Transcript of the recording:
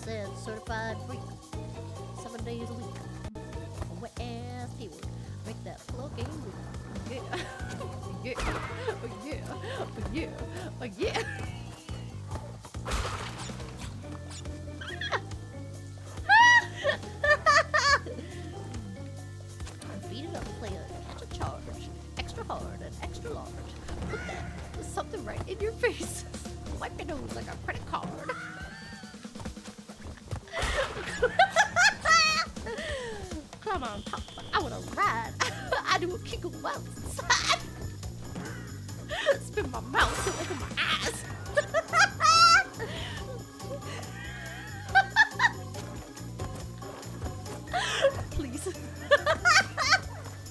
said certified freak. 7 days a week. A wet ass keyword. Make that plug game move. Yeah. Yeah. Oh yeah. Oh yeah. Oh yeah. Beat it up, player. Catch a charge. Extra hard and extra large. Put that something right in your face. Wipe your nose like a credit card. Come on, top. I wanna ride. I do a kick while inside. Spin my mouth so